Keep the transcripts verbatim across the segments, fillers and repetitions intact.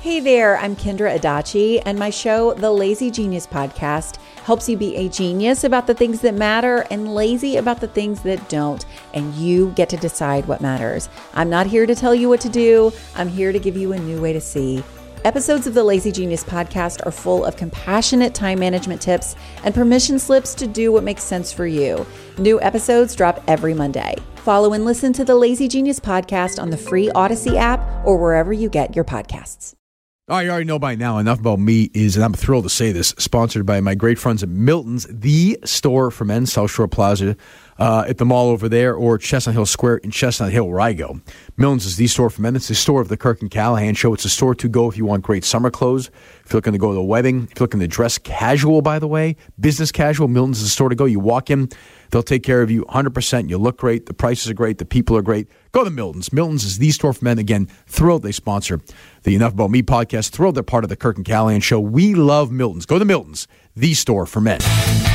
Hey there, I'm Kendra Adachi, and my show, The Lazy Genius Podcast, helps you be a genius about the things that matter and lazy about the things that don't, and you get to decide what matters. I'm not here to tell you what to do. I'm here to give you a new way to see. Episodes of the Lazy Genius Podcast are full of compassionate time management tips and permission slips to do what makes sense for you. New episodes drop every Monday. Follow and listen to the Lazy Genius Podcast on the free Odyssey app or wherever you get your podcasts. Oh, you already know by now, Enough About Me is, and I'm thrilled to say this, sponsored by my great friends at Milton's, the store for men, South Shore Plaza, uh, at the mall over there, or Chestnut Hill Square in Chestnut Hill, where I go. Milton's is the store for men. It's the store of the Kirk and Callahan Show. It's a store to go if you want great summer clothes, if you're looking to go to a wedding, if you're looking to dress casual, by the way, business casual, Milton's is the store to go. You walk in, they'll take care of you one hundred percent. You look great. The prices are great. The people are great. Go to Milton's. Milton's is the store for men. Again, thrilled they sponsor the Enough About Me podcast. Thrilled they're part of the Kirk and Callahan Show. We love Milton's. Go to Milton's, the store for men.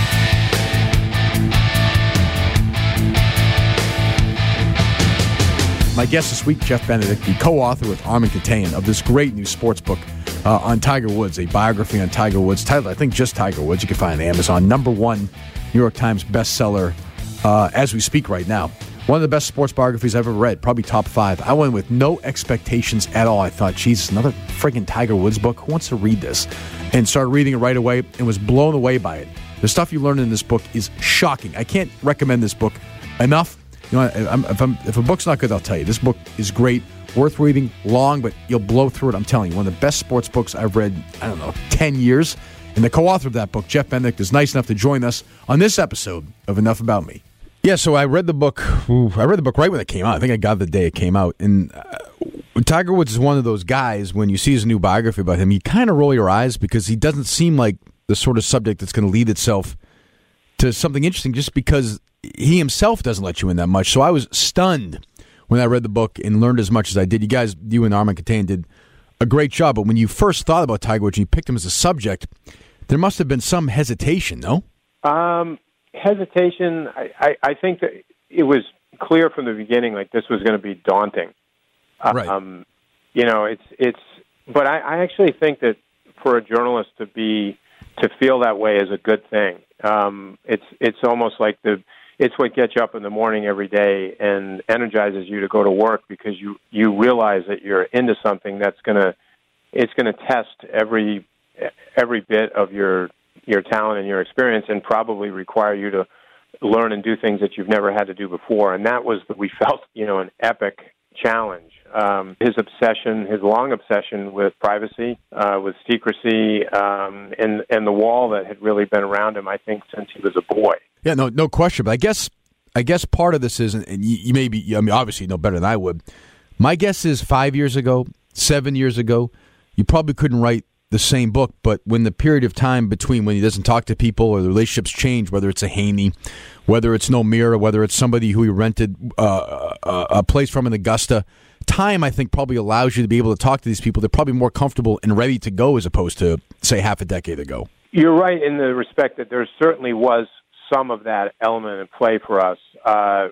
My guest this week, Jeff Benedict, the co-author with Armen Keteyian of this great new sports book uh, on Tiger Woods, a biography on Tiger Woods, titled, I think, just Tiger Woods. You can find it on Amazon. Number one New York Times bestseller uh, as we speak right now. One of the best sports biographies I've ever read, probably top five. I went with no expectations at all. I thought, Jesus, another friggin' Tiger Woods book? Who wants to read this? And started reading it right away and was blown away by it. The stuff you learn in this book is shocking. I can't recommend this book enough. You know, if, I'm, if a book's not good, I'll tell you. This book is great, worth reading, long, but you'll blow through it. I'm telling you, one of the best sports books I've read, I don't know, ten years. And the co-author of that book, Jeff Benedict, is nice enough to join us on this episode of Enough About Me. Yeah, so I read the book. Ooh, I read the book right when it came out. I think I got it the day it came out. And uh, Tiger Woods is one of those guys, when you see his new biography about him, you kind of roll your eyes because he doesn't seem like the sort of subject that's going to lead itself to something interesting just because he himself doesn't let you in that much. So I was stunned when I read the book and learned as much as I did. You guys, you and Armen Keteyian did a great job. But when you first thought about Tiger Woods and you picked him as a subject, there must have been some hesitation, no? Um, hesitation, I, I, I think that it was clear from the beginning, like this was going to be daunting. Right. Um, you know, it's, it's, but I, I actually think that for a journalist to be, to feel that way is a good thing. Um, it's, it's almost like the, it's what gets you up in the morning every day and energizes you to go to work because you, you realize that you're into something that's going to, it's going to test every, every bit of your, your talent and your experience and probably require you to learn and do things that you've never had to do before. And that was, we felt, you know, an epic challenge. Um, his obsession, his long obsession with privacy, uh, with secrecy, um, and, and the wall that had really been around him, I think, since he was a boy. Yeah, no, no question. But I guess, I guess part of this is, and you, you may be, I mean, obviously you know better than I would. My guess is five years ago, seven years ago, you probably couldn't write the same book, but when the period of time between when he doesn't talk to people or the relationships change, whether it's a Haney, whether it's No Mirror, whether it's somebody who he rented uh, a, a place from in Augusta, time, I think, probably allows you to be able to talk to these people. They're probably more comfortable and ready to go as opposed to, say, half a decade ago. You're right in the respect that there certainly was some of that element in play for us. Uh,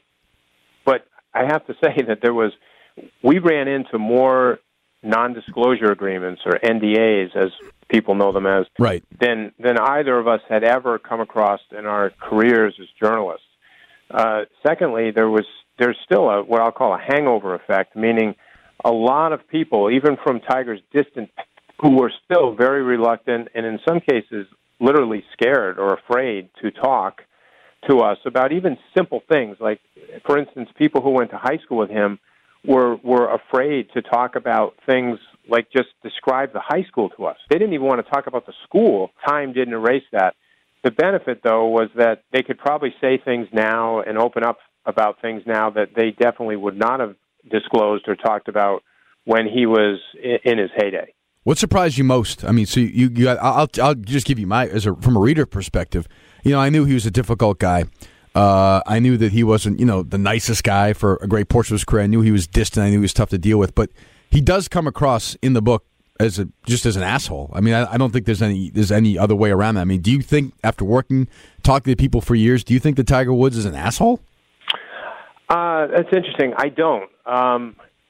but I have to say that there was, we ran into more non-disclosure agreements, or N D As, as people know them as, right, than, than either of us had ever come across in our careers as journalists. Uh, secondly, there was there's still a what I'll call a hangover effect, meaning a lot of people, even from Tiger's distant, who were still very reluctant and in some cases literally scared or afraid to talk to us about even simple things. Like, for instance, people who went to high school with him were were afraid to talk about things like just describe the high school to us. They didn't even want to talk about the school. Time didn't erase that. The benefit, though, was that they could probably say things now and open up about things now that they definitely would not have disclosed or talked about when he was in his heyday. What surprised you most? I mean, so you, you I'll, I'll just give you my, as a, from a reader perspective, you know, I knew he was a difficult guy. Uh, I knew that he wasn't, you know, the nicest guy for a great portion of his career. I knew he was distant. I knew he was tough to deal with. But he does come across in the book as a just as an asshole. I mean, I, I don't think there's any there's any other way around that. I mean, do you think after working, talking to people for years, do you think that Tiger Woods is an asshole? Uh, that's interesting. I don't. Um,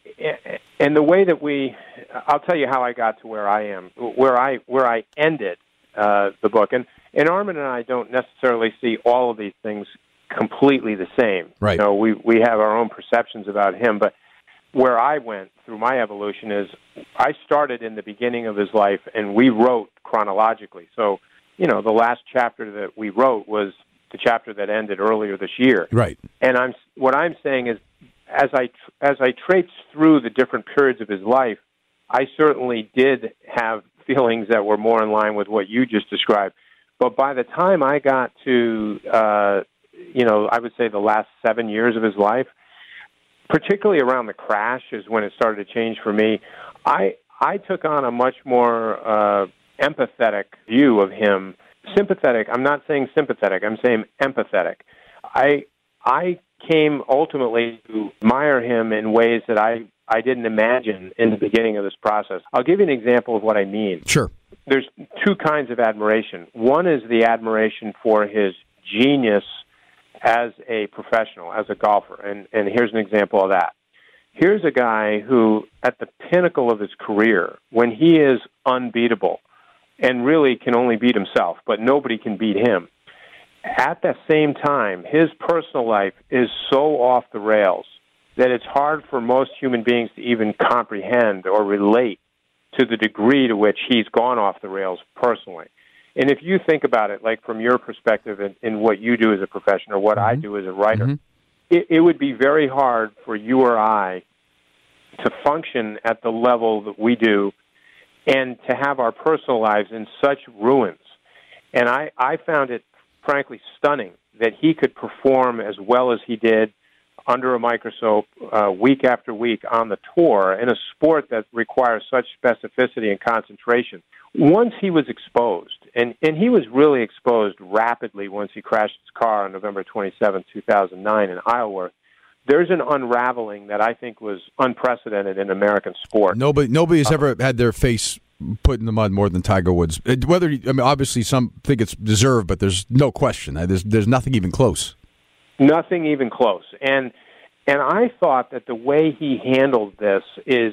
and the way that we, I'll tell you how I got to where I am, where I where I ended uh, the book. And, and Armin and I don't necessarily see all of these things completely the same. Right. You know, we, we have our own perceptions about him, but where I went through my evolution is I started in the beginning of his life, and we wrote chronologically. So, you know, the last chapter that we wrote was the chapter that ended earlier this year. Right. And I'm what I'm saying is, as I as I traipsed through the different periods of his life, I certainly did have feelings that were more in line with what you just described. But by the time I got to, uh, you know, I would say the last seven years of his life, particularly around the crash is when it started to change for me. I I took on a much more uh, empathetic view of him. Sympathetic. I'm not saying sympathetic. I'm saying empathetic. I I came ultimately to admire him in ways that I, I didn't imagine in the beginning of this process. I'll give you an example of what I mean. Sure. There's two kinds of admiration. One is the admiration for his genius as a professional, as a golfer. And, and here's an example of that. Here's a guy who, at the pinnacle of his career, when he is unbeatable, and really can only beat himself, but nobody can beat him. At the same time, his personal life is so off the rails that it's hard for most human beings to even comprehend or relate to the degree to which he's gone off the rails personally. And if you think about it, like from your perspective in, in what you do as a professional, or what mm-hmm. I do as a writer, mm-hmm. it, it would be very hard for you or I to function at the level that we do and to have our personal lives in such ruins. And I, I found it, frankly, stunning that he could perform as well as he did under a microscope uh, week after week on the tour in a sport that requires such specificity and concentration. Once he was exposed, and, and he was really exposed rapidly once he crashed his car on November twenty-seventh, two thousand nine in Isleworth, there's an unraveling that I think was unprecedented in American sport. Nobody, nobody's uh, ever had their face put in the mud more than Tiger Woods. Whether I mean, obviously some think it's deserved, but there's no question. There's there's nothing even close. Nothing even close. And and I thought that the way he handled this is,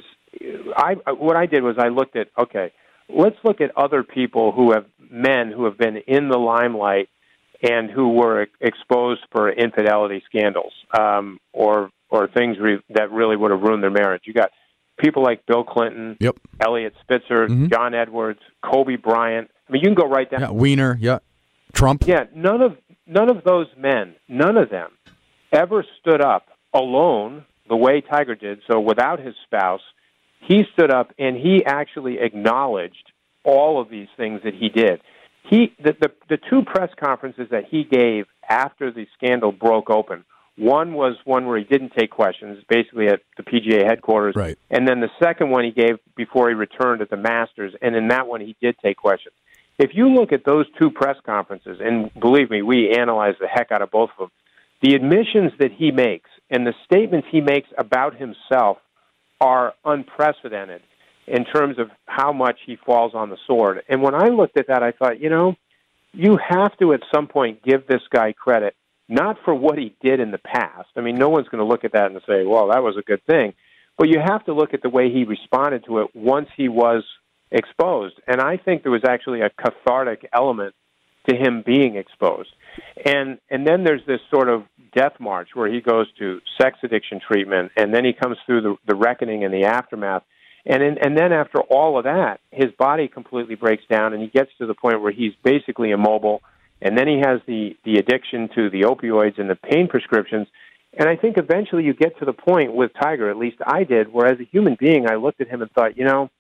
I what I did was I looked at, okay, let's look at other people who have, men who have been in the limelight and who were exposed for infidelity scandals um, or or things re- that really would have ruined their marriage. You got people like Bill Clinton, yep. Elliot Spitzer, mm-hmm. John Edwards, Kobe Bryant. I mean, you can go right down. Yeah, Wiener, yeah, Trump. Yeah, none of none of those men, none of them, ever stood up alone the way Tiger did. So without his spouse, he stood up and he actually acknowledged all of these things that he did. He the, the the two press conferences that he gave after the scandal broke open. One was one where he didn't take questions, basically at the P G A headquarters. Right. And then the second one he gave before he returned at the Masters, and in that one he did take questions. If you look at those two press conferences, and believe me, we analyzed the heck out of both of them, the admissions that he makes and the statements he makes about himself are unprecedented in terms of how much he falls on the sword. And when I looked at that, I thought, you know, you have to at some point give this guy credit, not for what he did in the past. I mean, no one's going to look at that and say, well, that was a good thing. But you have to look at the way he responded to it once he was exposed. And I think there was actually a cathartic element to him being exposed. And and then there's this sort of death march where he goes to sex addiction treatment, and then he comes through the, the reckoning and the aftermath. And in, and then after all of that, his body completely breaks down, and he gets to the point where he's basically immobile. And then he has the, the addiction to the opioids and the pain prescriptions. And I think eventually you get to the point with Tiger, at least I did, where as a human being, I looked at him and thought, you know,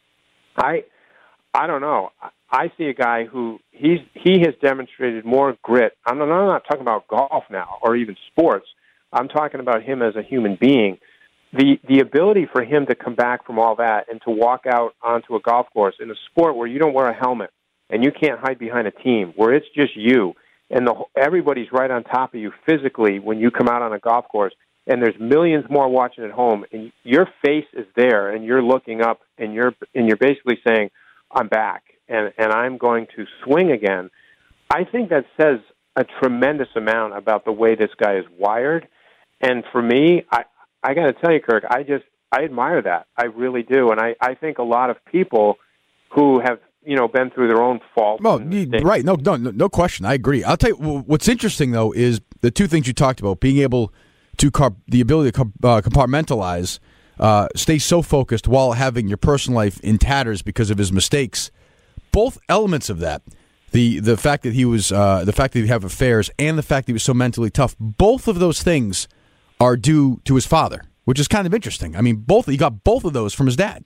I I don't know. I see a guy who he's he has demonstrated more grit. I'm not, I'm not talking about golf now or even sports. I'm talking about him as a human being. The the ability for him to come back from all that and to walk out onto a golf course in a sport where you don't wear a helmet and you can't hide behind a team, where it's just you and the everybody's right on top of you physically when you come out on a golf course, and there's millions more watching at home, and your face is there, and you're looking up, and you're and you're basically saying, "I'm back, and and I'm going to swing again." I think that says a tremendous amount about the way this guy is wired, and for me, I I got to tell you, Kirk, I just I admire that. I really do. And I, I think a lot of people who have, you know, been through their own faults. Well, right. No, no, no question. I agree. I'll tell you what's interesting, though, is the two things you talked about, being able to, car- the ability to uh, compartmentalize, uh, stay so focused while having your personal life in tatters because of his mistakes. Both elements of that, the the fact that he was, uh, the fact that he have affairs and the fact that he was so mentally tough, both of those things are due to his father, which is kind of interesting. I mean, both he got both of those from his dad.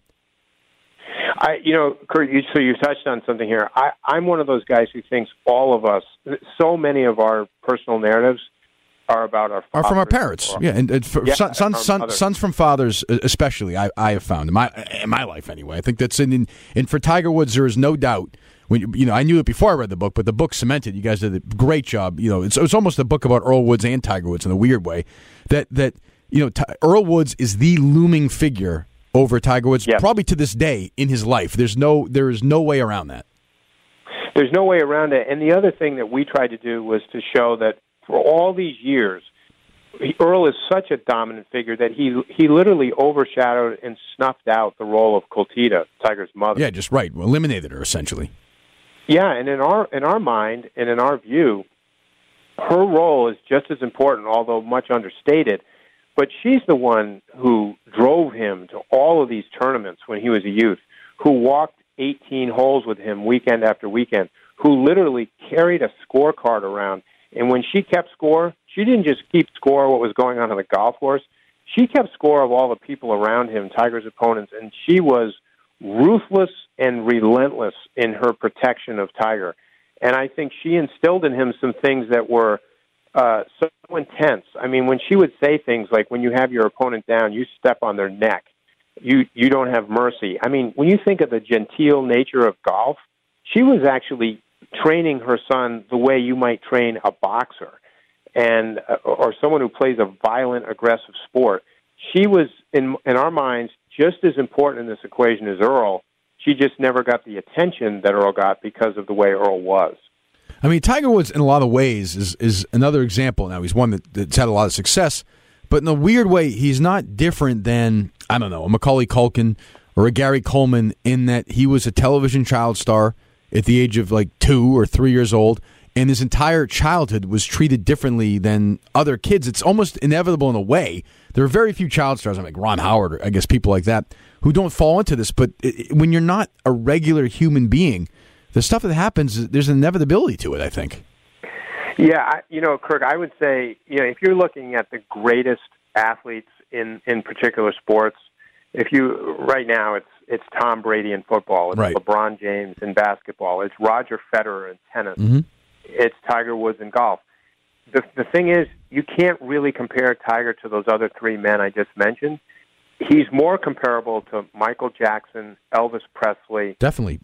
I, you know, Kurt, you, so you touched on something here. I, I'm one of those guys who thinks all of us, so many of our personal narratives are about our are from our parents. Or, yeah, and, and for, yeah, son, sons, son, sons from fathers, especially. I, I have found in my in my life anyway. I think that's in, in and for Tiger Woods, there is no doubt. When you know, I knew it before I read the book, but the book cemented. You guys did a great job. You know, it's it's almost a book about Earl Woods and Tiger Woods in a weird way. That that you know, T- Earl Woods is the looming figure over Tiger Woods, yes. probably to this day in his life. There's no, there is no way around that. There's no way around it. And the other thing that we tried to do was to show that for all these years, Earl is such a dominant figure that he he literally overshadowed and snuffed out the role of Clotilda, Tiger's mother. Yeah, just right. Eliminated her, essentially. Yeah, and in our in our mind and in our view, her role is just as important, although much understated. But she's the one who drove him to all of these tournaments when he was a youth, who walked eighteen holes with him weekend after weekend, who literally carried a scorecard around. And when she kept score, she didn't just keep score of what was going on on the golf course. She kept score of all the people around him, Tiger's opponents, and she was ruthless and relentless in her protection of Tiger. And I think she instilled in him some things that were Uh, so intense. I mean, when she would say things like, when you have your opponent down, you step on their neck. You you don't have mercy. I mean, when you think of the genteel nature of golf, she was actually training her son the way you might train a boxer and uh, or someone who plays a violent, aggressive sport. She was, in in our minds, just as important in this equation as Earl. She just never got the attention that Earl got because of the way Earl was. I mean, Tiger Woods, in a lot of ways, is is another example. Now, he's one that, that's had a lot of success, but in a weird way, he's not different than, I don't know, a Macaulay Culkin or a Gary Coleman in that he was a television child star at the age of like two or three years old, and his entire childhood was treated differently than other kids. It's almost inevitable in a way. There are very few child stars, like Ron Howard, or I guess people like that, who don't fall into this, but it, when you're not a regular human being, the stuff that happens, there's an inevitability to it, I think. Yeah, I, you know, Kirk, I would say, you know, if you're looking at the greatest athletes in, in particular sports, if you, right now, it's it's Tom Brady in football, it's right. LeBron James in basketball, it's Roger Federer in tennis, mm-hmm. it's Tiger Woods in golf. The the thing is, you can't really compare Tiger to those other three men I just mentioned. He's more comparable to Michael Jackson, Elvis Presley. Definitely.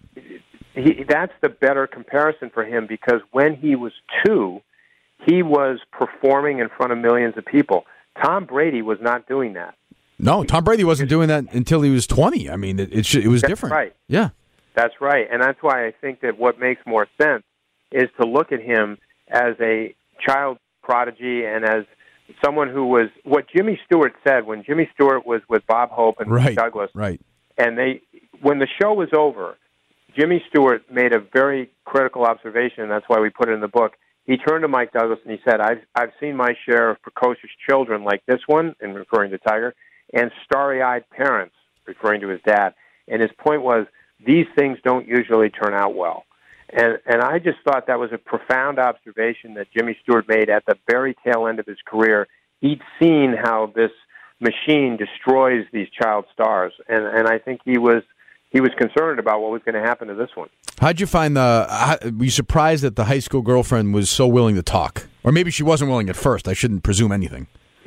He, that's the better comparison for him because when he was two, he was performing in front of millions of people. Tom Brady was not doing that. No, Tom Brady wasn't doing that until he was twenty. I mean, it it, it was that's different. Right. Yeah. That's right. And that's why I think that what makes more sense is to look at him as a child prodigy and as someone who was what Jimmy Stewart said when Jimmy Stewart was with Bob Hope and right. Douglas. Right. And they, when the show was over, Jimmy Stewart made a very critical observation, and that's why we put it in the book. He turned to Mike Douglas and he said, I've, I've seen my share of precocious children like this one, and referring to Tiger, and starry-eyed parents, referring to his dad. And his point was, these things don't usually turn out well. And, and I just thought that was a profound observation that Jimmy Stewart made at the very tail end of his career. He'd seen how this machine destroys these child stars, and, and I think he was he was concerned about what was going to happen to this one. How'd you find the? How, were you surprised that the high school girlfriend was so willing to talk, or maybe she wasn't willing at first? I shouldn't presume anything.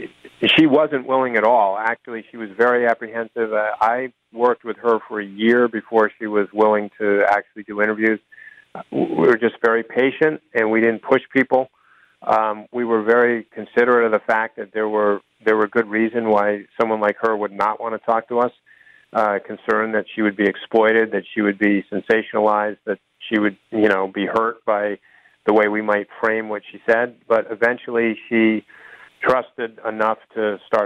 She wasn't willing at all. Actually, she was very apprehensive. Uh, I worked with her for a year before she was willing to actually do interviews. We were just very patient, and we didn't push people. Um, we were very considerate of the fact that there were there were good reason why someone like her would not want to talk to us. Uh, concerned that she would be exploited, that she would be sensationalized, that she would, you know, be hurt by the way we might frame what she said. But eventually, she trusted enough to start,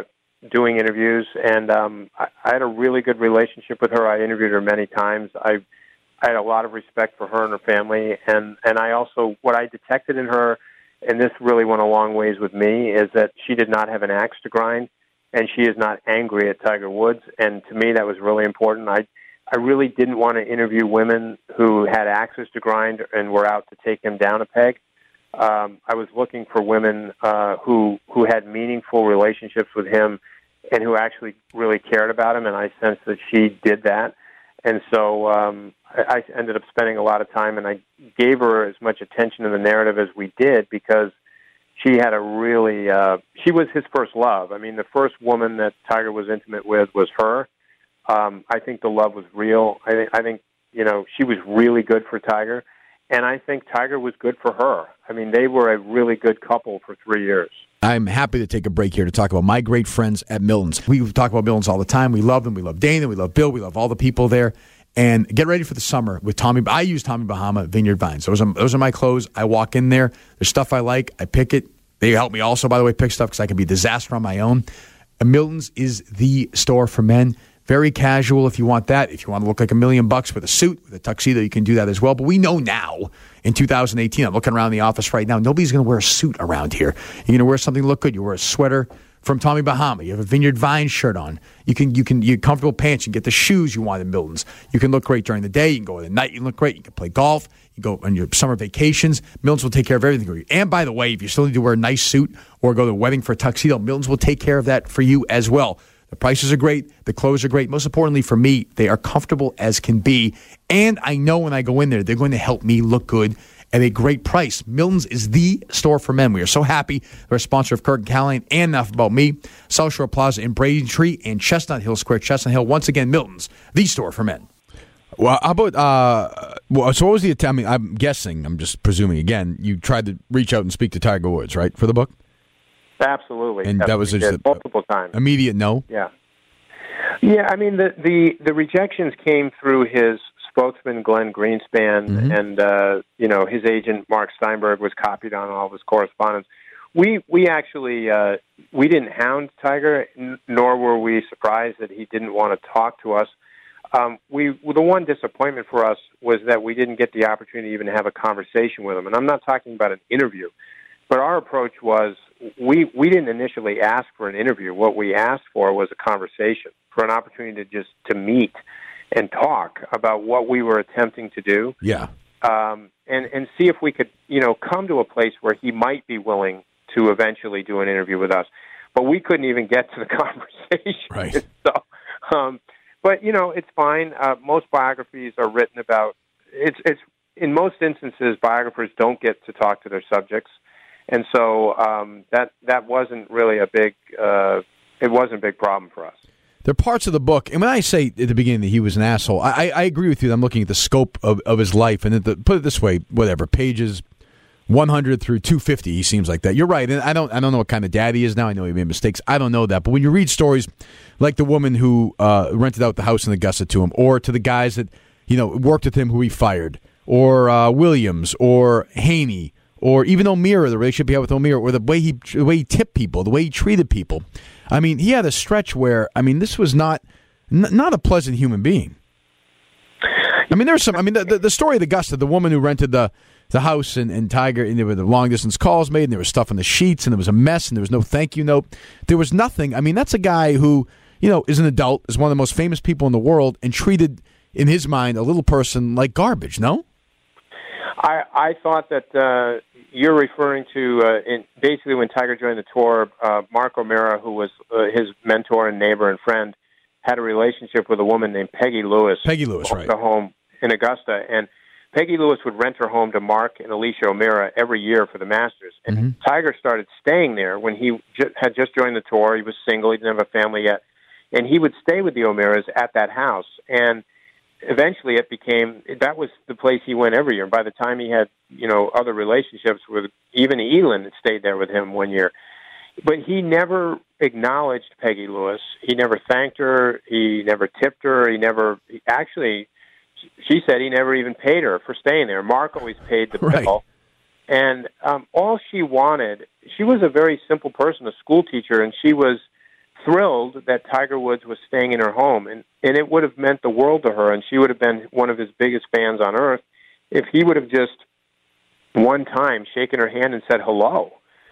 doing interviews, and um, I, I had a really good relationship with her. I interviewed her many times. I, I had a lot of respect for her and her family, and, and I also, what I detected in her, and this really went a long ways with me, is that she did not have an axe to grind, and she is not angry at Tiger Woods, and to me that was really important. I, I really didn't want to interview women who had axes to grind and were out to take him down a peg. Um, I was looking for women uh, who who had meaningful relationships with him and who actually really cared about him, and I sensed that she did that. And so um, I, I ended up spending a lot of time, and I gave her as much attention in the narrative as we did because she had a really, uh, she was his first love. I mean, the first woman that Tiger was intimate with was her. Um, I think the love was real. I, th- I think, you know, she was really good for Tiger. And I think Tiger was good for her. I mean, they were a really good couple for three years. I'm happy to take a break here to talk about my great friends at Milton's. We talk about Milton's all the time. We love them. We love Dana. We love Bill. We love all the people there. And get ready for the summer with Tommy. I use Tommy Bahama Vineyard Vines. Those are, those are my clothes. I walk in there. There's stuff I like. I pick it. They help me also, by the way, pick stuff because I can be a disaster on my own. And Milton's is the store for men. Very casual if you want that. If you want to look like a million bucks with a suit, with a tuxedo, you can do that as well. But we know now, in two thousand eighteen, I'm looking around the office right now, nobody's going to wear a suit around here. You're going to wear something to look good. You wear a sweater from Tommy Bahama. You have a Vineyard Vines shirt on. You can, you can, you have comfortable pants. You can get the shoes you want in Milton's. You can look great during the day. You can go at night. You can look great. You can play golf. You go on your summer vacations. Milton's will take care of everything for you. And by the way, if you still need to wear a nice suit or go to a wedding for a tuxedo, Milton's will take care of that for you as well. The prices are great. The clothes are great. Most importantly for me, they are comfortable as can be. And I know when I go in there, they're going to help me look good at a great price. Milton's is the store for men. We are so happy. They're a sponsor of Kirk and Callahan and Enough About Me. South Shore Plaza in Braintree and Chestnut Hill Square, Chestnut Hill. Once again, Milton's, the store for men. Well, how about, uh, well, so what was the attempt? I mean, I'm guessing, I'm just presuming again, you tried to reach out and speak to Tiger Woods, right, for the book? Absolutely. And That's that was just a, multiple times. Immediate no? Yeah. Yeah, I mean, the, the, the rejections came through his spokesman, Glenn Greenspan, Mm-hmm. and, uh, you know, his agent, Mark Steinberg, was copied on all of his correspondence. We we actually, uh, we didn't hound Tiger, n- nor were we surprised that he didn't want to talk to us. Um, we the one disappointment for us was that we didn't get the opportunity to even have a conversation with him. And I'm not talking about an interview. But our approach was we, we didn't initially ask for an interview. What we asked for was a conversation, for an opportunity to just to meet and talk about what we were attempting to do. Yeah. Um, and, and see if we could, you know, come to a place where he might be willing to eventually do an interview with us. But we couldn't even get to the conversation. Right. So, um, but, you know, it's fine. Uh, most biographies are written about, it's, it's in most instances, biographers don't get to talk to their subjects. And so um, that that wasn't really a big uh, it wasn't a big problem for us. There are parts of the book, and when I say at the beginning that he was an asshole, I, I agree with you. I'm looking at the scope of, of his life, and the, put it this way, whatever pages one hundred through two fifty, he seems like that. You're right, and I don't I don't know what kind of dad he is now. I know he made mistakes. I don't know that, but when you read stories like the woman who uh, rented out the house in Augusta to him, or to the guys that you know worked with him who he fired, or uh, Williams, or Haney. Or even O'Meara, the relationship he had with O'Meara, or the way he the way he tipped people, the way he treated people. I mean, he had a stretch where, I mean, this was not n- not a pleasant human being. I mean, there's some. I mean, the, the, the story of Augusta, the woman who rented the the house and, and Tiger, and there were the long distance calls made, and there was stuff on the sheets, and there was a mess, and there was no thank you note. There was nothing. I mean, that's a guy who, you know, is an adult, is one of the most famous people in the world, and treated, in his mind, a little person like garbage. No. I, I thought that uh, you're referring to uh, in, basically when Tiger joined the tour, uh, Mark O'Meara, who was uh, his mentor and neighbor and friend, had a relationship with a woman named Peggy Lewis. Peggy Lewis, right. A home in Augusta. And Peggy Lewis would rent her home to Mark and Alicia O'Meara every year for the Masters. And Mm-hmm. Tiger started staying there when he ju- had just joined the tour. He was single. He didn't have a family yet. And he would stay with the O'Mearas at that house. And eventually it became, that was the place he went every year. And by the time he had, you know, other relationships with, even Elin had stayed there with him one year. But he never acknowledged Peggy Lewis. He never thanked her. He never tipped her. He never, he, actually, she said he never even paid her for staying there. Mark always paid the Right. bill. And um, all she wanted, she was a very simple person, a school teacher, and she was thrilled that Tiger Woods was staying in her home, and, and it would have meant the world to her, and she would have been one of his biggest fans on earth if he would have just one time shaken her hand and said hello.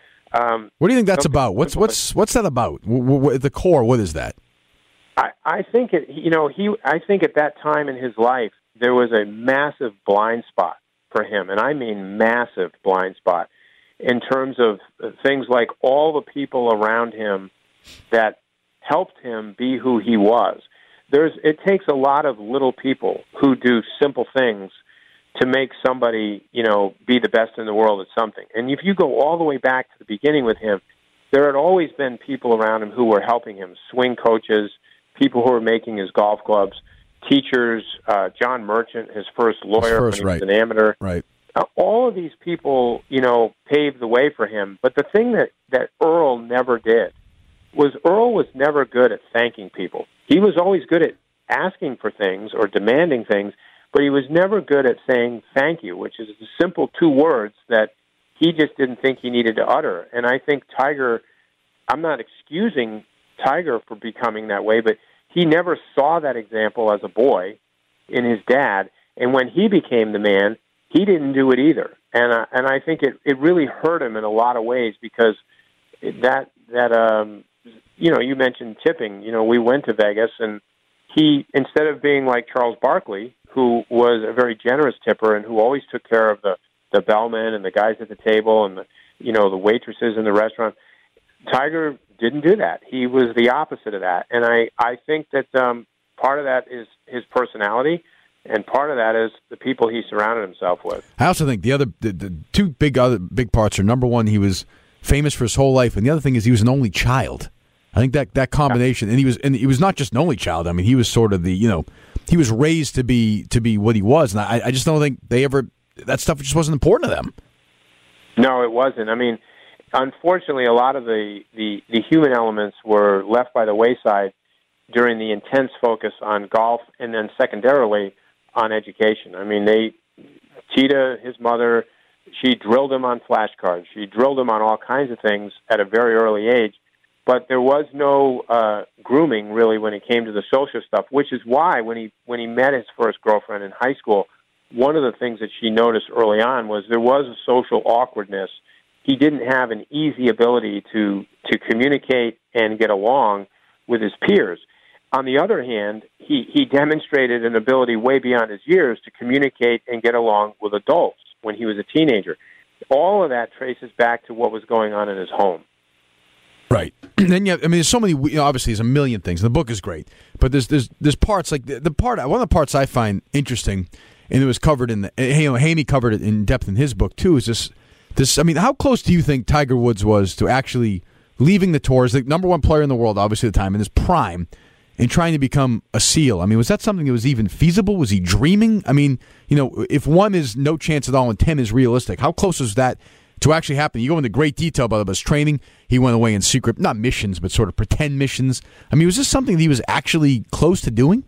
Um, what do you think that's about? What's what's what's that about? W- w- at the core, what is that? I, I think it. You know, he. I think at that time in his life there was a massive blind spot for him, and I mean massive blind spot in terms of things like all the people around him that helped him be who he was. There's. It takes a lot of little people who do simple things to make somebody, you know, be the best in the world at something. And if you go all the way back to the beginning with him, there had always been people around him who were helping him, swing coaches, people who were making his golf clubs, teachers, uh, John Merchant, his first lawyer first, when he right. was an amateur. Right. Uh, all of these people, you know, paved the way for him. But the thing that, that Earl never did was Earl was never good at thanking people. He was always good at asking for things or demanding things, but he was never good at saying thank you, which is a simple two words that he just didn't think he needed to utter. And I think Tiger, I'm not excusing Tiger for becoming that way, but he never saw that example as a boy in his dad. And when he became the man, he didn't do it either. And I, and I think it, it really hurt him in a lot of ways because that, that um, you know, you mentioned tipping. You know, we went to Vegas, and he, instead of being like Charles Barkley, who was a very generous tipper and who always took care of the, the bellmen and the guys at the table and the, you know, the waitresses in the restaurant, Tiger didn't do that. He was the opposite of that. And I, I think that um, part of that is his personality, and part of that is the people he surrounded himself with. I also think the other the, the two big other big parts are, number one, he was famous for his whole life, and the other thing is he was an only child. I think that, that combination, and he was and he was not just an only child. I mean, he was sort of the, you know, he was raised to be to be what he was, and I, I just don't think they ever, that stuff just wasn't important to them. No, it wasn't. I mean, unfortunately, a lot of the, the, the human elements were left by the wayside during the intense focus on golf and then secondarily on education. I mean, they, Tita, his mother, she drilled him on flashcards. She drilled him on all kinds of things at a very early age. But there was no uh, grooming, really, when it came to the social stuff, which is why when he when he met his first girlfriend in high school, one of the things that she noticed early on was there was a social awkwardness. He didn't have an easy ability to, to communicate and get along with his peers. On the other hand, he, he demonstrated an ability way beyond his years to communicate and get along with adults when he was a teenager. All of that traces back to what was going on in his home. Right. And then, yeah, I mean, there's so many, you know, obviously there's a million things. The book is great, but there's there's there's parts, like the, the part, one of the parts I find interesting, and it was covered in the, you know, Haney covered it in depth in his book too, is this, this, I mean, how close do you think Tiger Woods was to actually leaving the tour as the number one player in the world, obviously at the time, in his prime, and trying to become a SEAL? I mean, was that something that was even feasible? Was he dreaming? I mean, you know, if one is no chance at all and ten is realistic, how close was that to actually happen? You go into great detail about his training. He went away in secret, not missions, but sort of pretend missions. I mean, was this something that he was actually close to doing?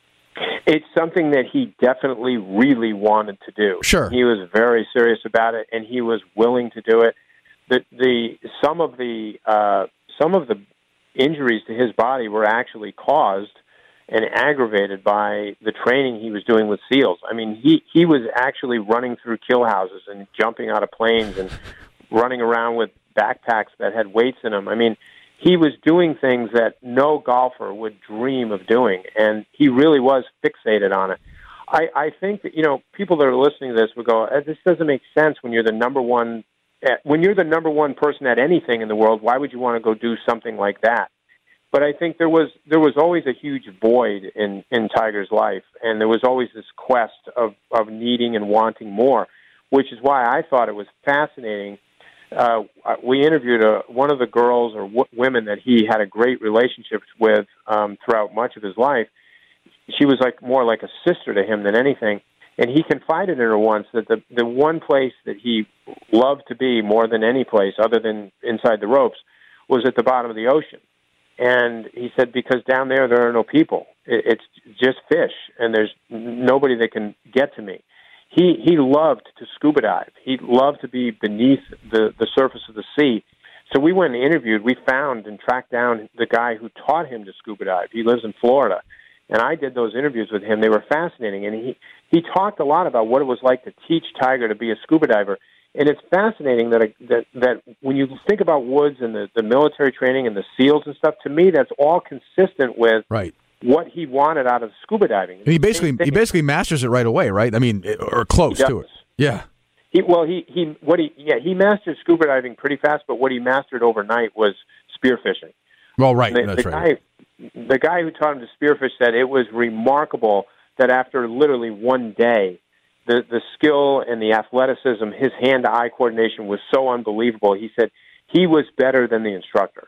It's something that he definitely really wanted to do. Sure. He was very serious about it, and he was willing to do it. The, the some of the uh, some of the injuries to his body were actually caused and aggravated by the training he was doing with SEALs. I mean, he, he was actually running through kill houses and jumping out of planes and running around with backpacks that had weights in them. I mean, he was doing things that no golfer would dream of doing, and he really was fixated on it. I, I think that, you know, people that are listening to this would go, this doesn't make sense when you're the number one, when you're the number one person at anything in the world, why would you want to go do something like that? But I think there was there was always a huge void in, in Tiger's life, and there was always this quest of, of needing and wanting more, which is why I thought it was fascinating. Uh, we interviewed a, one of the girls or w- women that he had a great relationship with um, throughout much of his life. She was like more like a sister to him than anything, and he confided in her once that the, the one place that he loved to be more than any place other than inside the ropes was at the bottom of the ocean. And he said, because down there, there are no people. It's just fish, and there's nobody that can get to me. He he loved to scuba dive. He loved to be beneath the, the surface of the sea. So we went and interviewed. We found and tracked down the guy who taught him to scuba dive. He lives in Florida. And I did those interviews with him. They were fascinating. And he, he talked a lot about what it was like to teach Tiger to be a scuba diver. And it's fascinating that that, that when you think about Woods and the, the military training and the SEALs and stuff, to me that's all consistent with right. what he wanted out of scuba diving. And he basically he basically masters it right away, right? I mean, or close to it. Yeah. He well he, he what he yeah, he mastered scuba diving pretty fast, but what he mastered overnight was spearfishing. Well, right, the, that's the right. Guy, the guy who taught him to spearfish said it was remarkable that after literally one day, the, the skill and the athleticism, his hand-to-eye coordination was so unbelievable. He said he was better than the instructor.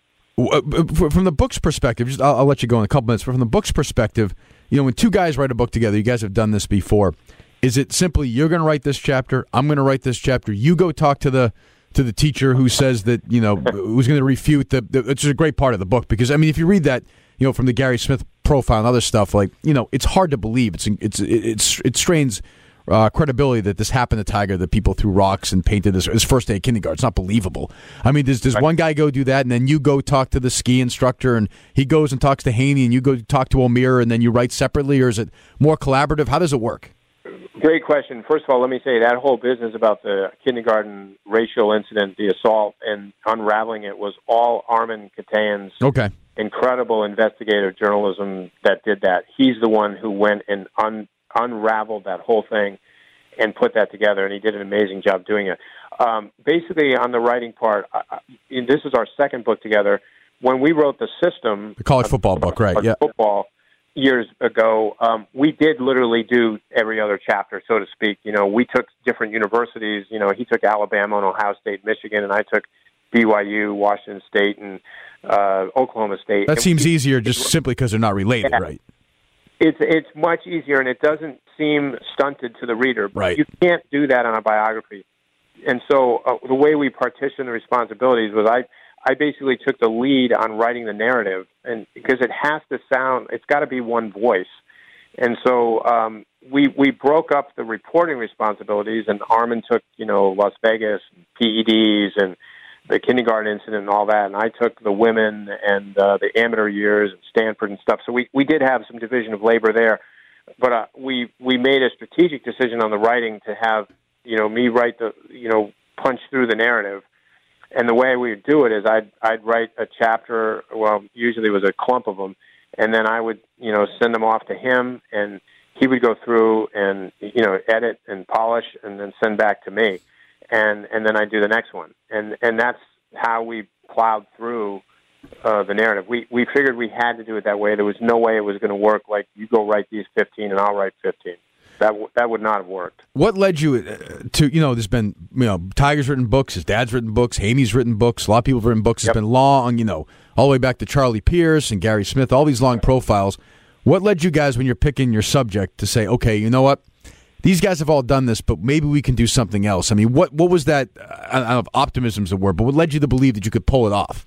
From the book's perspective, just I'll, I'll let you go in a couple minutes, but from the book's perspective, you know, when two guys write a book together, you guys have done this before, is it simply you're going to write this chapter, I'm going to write this chapter, you go talk to the to the teacher who says that, you know, who's going to refute the, the, which is a great part of the book, because, I mean, if you read that, you know, from the Gary Smith profile and other stuff, like, you know, it's hard to believe. It's, it's, it's, it strains uh, credibility that this happened to Tiger, that people threw rocks and painted his, his first day of kindergarten. It's not believable. I mean, does, does right. one guy go do that, and then you go talk to the ski instructor, and he goes and talks to Haney, and you go talk to O'Meara, and then you write separately, or is it more collaborative? How does it work? Great question. First of all, let me say that whole business about the kindergarten racial incident, the assault, and unraveling it was all Armin Katayan's okay. incredible investigative journalism that did that. He's the one who went and un- unraveled that whole thing and put that together, and he did an amazing job doing it. Um, basically, on the writing part, uh, this is our second book together. When we wrote the system... The college football uh, book, right, yeah. Football... years ago, um, we did literally do every other chapter, so to speak. You know, we took different universities. You know, he took Alabama and Ohio State, Michigan, and I took B Y U, Washington State, and uh, Oklahoma State. That and seems we, easier just simply because they're not related, yeah, right? It's it's much easier, and it doesn't seem stunted to the reader. But right. You can't do that on a biography. And so uh, the way we partitioned the responsibilities was I... I basically took the lead on writing the narrative, and because it has to sound, it's got to be one voice. And so um, we we broke up the reporting responsibilities, and Armin took, you know, Las Vegas, P E Ds, and the kindergarten incident and all that, and I took the women and uh, the amateur years and Stanford and stuff. So we, we did have some division of labor there, but uh, we we made a strategic decision on the writing to have, you know, me write the, you know, punch through the narrative. And the way we would do it is I'd I'd write a chapter. Well, usually it was a clump of them, and then I would you know send them off to him, and he would go through and you know edit and polish, and then send back to me, and and then I'd do the next one, and and that's how we plowed through uh, the narrative. We we figured we had to do it that way. There was no way it was going to work. Like you go write these fifteen, and I'll write fifteen. That w- that would not have worked. What led you to, you know, there's been, you know, Tiger's written books, his dad's written books, Haney's written books, a lot of people have written books. It's yep. been long, you know, all the way back to Charlie Pierce and Gary Smith, all these long profiles. What led you guys, when you're picking your subject, to say, okay, you know what, these guys have all done this, but maybe we can do something else? I mean, what what was that, I don't know if optimism's a word, but what led you to believe that you could pull it off?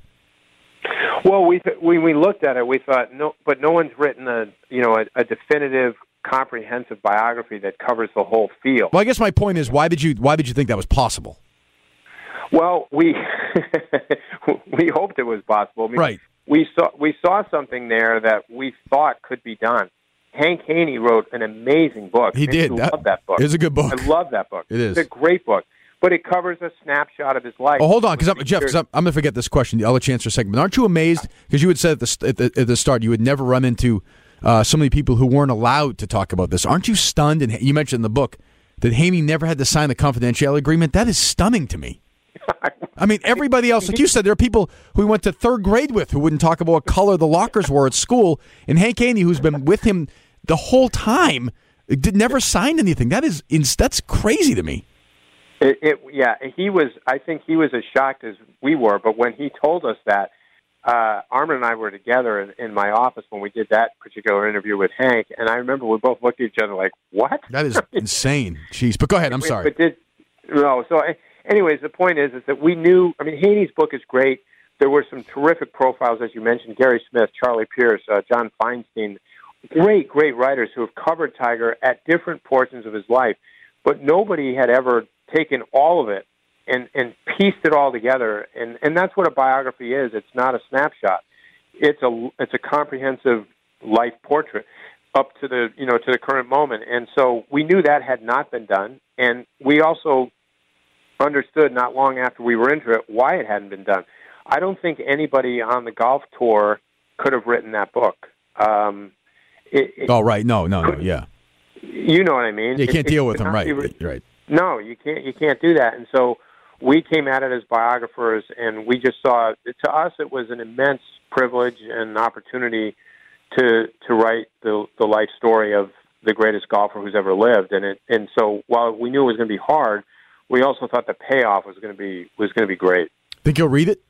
Well, we when we looked at it, we thought, no, but no one's written a, you know, a, a definitive, comprehensive biography that covers the whole field. Well, I guess my point is, why did you why did you think that was possible? Well, we we hoped it was possible. I mean, right. We saw we saw something there that we thought could be done. Hank Haney wrote an amazing book. He did. I love that book. It's a good book. I love that book. It is. It's a great book. But it covers a snapshot of his life. Oh, hold on, because I'm, Jeff, cause I'm, I'm going to forget this question. I'll let you answer a second. But aren't you amazed? Because you had said at the, at the, at the start you would never run into uh, so many people who weren't allowed to talk about this. Aren't you stunned? And you mentioned in the book that Haney never had to sign the confidentiality agreement. That is stunning to me. I mean, everybody else, like you said, there are people who we went to third grade with who wouldn't talk about what color the lockers were at school. And Hank Haney, who's been with him the whole time, did never signed anything. That is that's crazy to me. It, it, yeah, he was. I think he was as shocked as we were. But when he told us that, uh, Armin and I were together in, in my office when we did that particular interview with Hank, and I remember we both looked at each other like, "What?" That is insane. Jeez, but go ahead. I'm sorry. But did no. So, anyways, the point is, is that we knew. I mean, Haney's book is great. There were some terrific profiles, as you mentioned: Gary Smith, Charlie Pierce, uh, John Feinstein. Great, great writers who have covered Tiger at different portions of his life, but nobody had ever taken all of it and, and pieced it all together. And, and that's what a biography is. It's not a snapshot. It's a, it's a comprehensive life portrait up to the, you know, to the current moment. And so we knew that had not been done. And we also understood not long after we were into it why it hadn't been done. I don't think anybody on the golf tour could have written that book. Um, it, it, oh, right. No, no, no. Yeah. You know what I mean? You can't it, deal it, with them, right? Be, right. No, you can't. You can't do that. And so we came at it as biographers, and we just saw. To us, it was an immense privilege and opportunity to to write the the life story of the greatest golfer who's ever lived. And it and so while we knew it was going to be hard, we also thought the payoff was going to be was going to be great. Think you'll read it?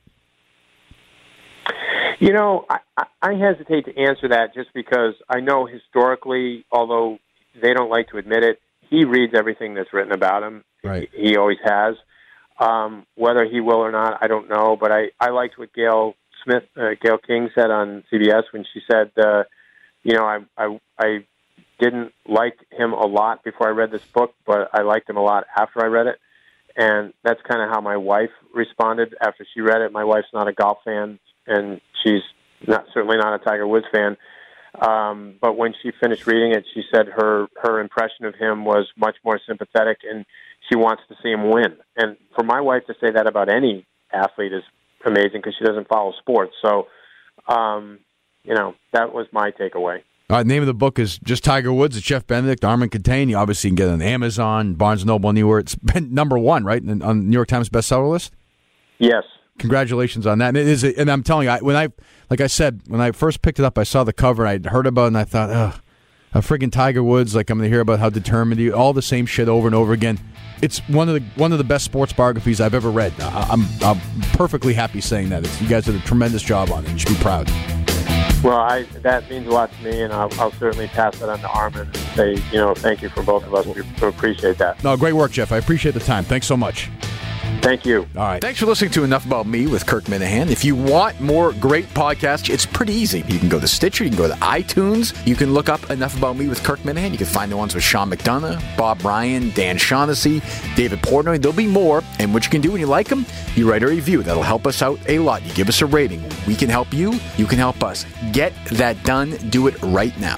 You know, I, I hesitate to answer that just because I know historically, although they don't like to admit it, he reads everything that's written about him. Right. He, he always has. Um, whether he will or not, I don't know. But I, I liked what Gail Smith, uh, Gail King said on C B S when she said, uh, you know, I, I, I didn't like him a lot before I read this book, but I liked him a lot after I read it. And that's kind of how my wife responded after she read it. My wife's not a golf fan, and she's not certainly not a Tiger Woods fan. Um, but when she finished reading it, she said her, her impression of him was much more sympathetic, and she wants to see him win. And for my wife to say that about any athlete is amazing because she doesn't follow sports. So, um, you know, that was my takeaway. All right, the name of the book is just Tiger Woods. It's Jeff Benedict, Armen Keteyian. You obviously can get it on Amazon, Barnes and Noble, anywhere. It's been number one, right, on the New York Times bestseller list? Yes. Congratulations on that. And, it is, and I'm telling you, I, when I, like I said, when I first picked it up, I saw the cover, and I'd heard about it, and I thought, ugh, a friggin' Tiger Woods, like I'm going to hear about how determined he, all the same shit over and over again. It's one of the one of the best sports biographies I've ever read. I, I'm, I'm perfectly happy saying that. It's, you guys did a tremendous job on it. You should be proud. Well, I, that means a lot to me, and I'll, I'll certainly pass that on to Armen and say, you know, thank you for both of us. We appreciate that. No, great work, Jeff. I appreciate the time. Thanks so much. Thank you. All right. Thanks for listening to Enough About Me with Kirk Minahan. If you want more great podcasts, it's pretty easy. You can go to Stitcher. You can go to iTunes. You can look up Enough About Me with Kirk Minahan. You can find the ones with Sean McDonough, Bob Ryan, Dan Shaughnessy, David Portnoy. There'll be more. And what you can do when you like them, you write a review. That'll help us out a lot. You give us a rating. We can help you. You can help us. Get that done. Do it right now.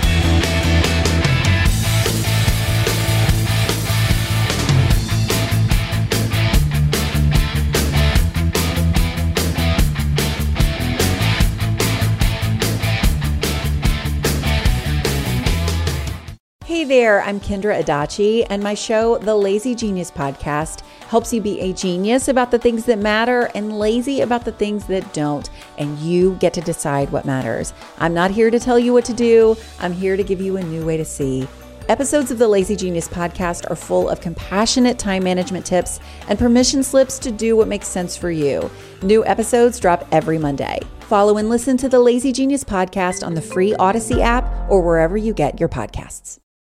Hey there, I'm Kendra Adachi, and my show, The Lazy Genius Podcast, helps you be a genius about the things that matter and lazy about the things that don't, and you get to decide what matters. I'm not here to tell you what to do. I'm here to give you a new way to see. Episodes of the Lazy Genius Podcast are full of compassionate time management tips and permission slips to do what makes sense for you. New episodes drop every Monday. Follow and listen to the Lazy Genius Podcast on the free Odyssey app or wherever you get your podcasts.